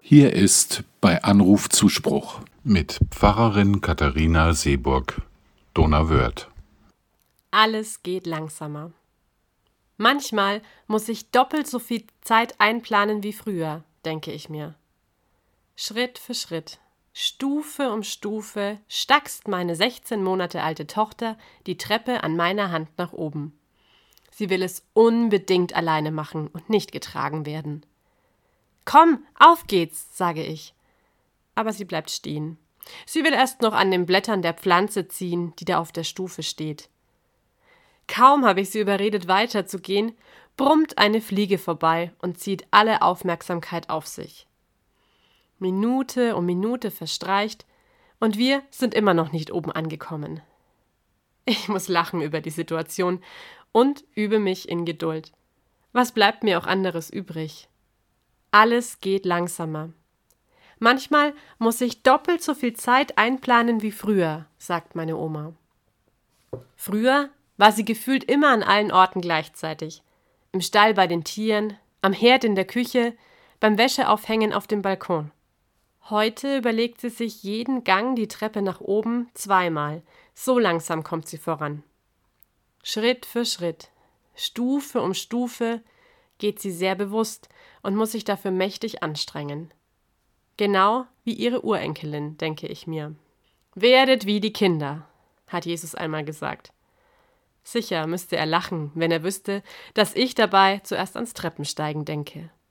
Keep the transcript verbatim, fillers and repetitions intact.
Hier ist bei Anruf Zuspruch mit Pfarrerin Katharina Seeburg, Donauwörth. Alles geht langsamer. Manchmal muss ich doppelt so viel Zeit einplanen wie früher, denke ich mir. Schritt für Schritt, Stufe um Stufe stackst meine sechzehn Monate alte Tochter die Treppe an meiner Hand nach oben. Sie will es unbedingt alleine machen und nicht getragen werden. »Komm, auf geht's«, sage ich. Aber sie bleibt stehen. Sie will erst noch an den Blättern der Pflanze ziehen, die da auf der Stufe steht. Kaum habe ich sie überredet, weiterzugehen, brummt eine Fliege vorbei und zieht alle Aufmerksamkeit auf sich. Minute um Minute verstreicht und wir sind immer noch nicht oben angekommen. Ich muss lachen über die Situation und übe mich in Geduld. Was bleibt mir auch anderes übrig? Alles geht langsamer. Manchmal muss ich doppelt so viel Zeit einplanen wie früher, sagt meine Oma. Früher war sie gefühlt immer an allen Orten gleichzeitig. Im Stall bei den Tieren, am Herd in der Küche, beim Wäscheaufhängen auf dem Balkon. Heute überlegt sie sich jeden Gang die Treppe nach oben zweimal. So langsam kommt sie voran. Schritt für Schritt, Stufe um Stufe geht sie sehr bewusst und muss sich dafür mächtig anstrengen. Genau wie ihre Urenkelin, denke ich mir. Werdet wie die Kinder, hat Jesus einmal gesagt. Sicher müsste er lachen, wenn er wüsste, dass ich dabei zuerst ans Treppensteigen denke.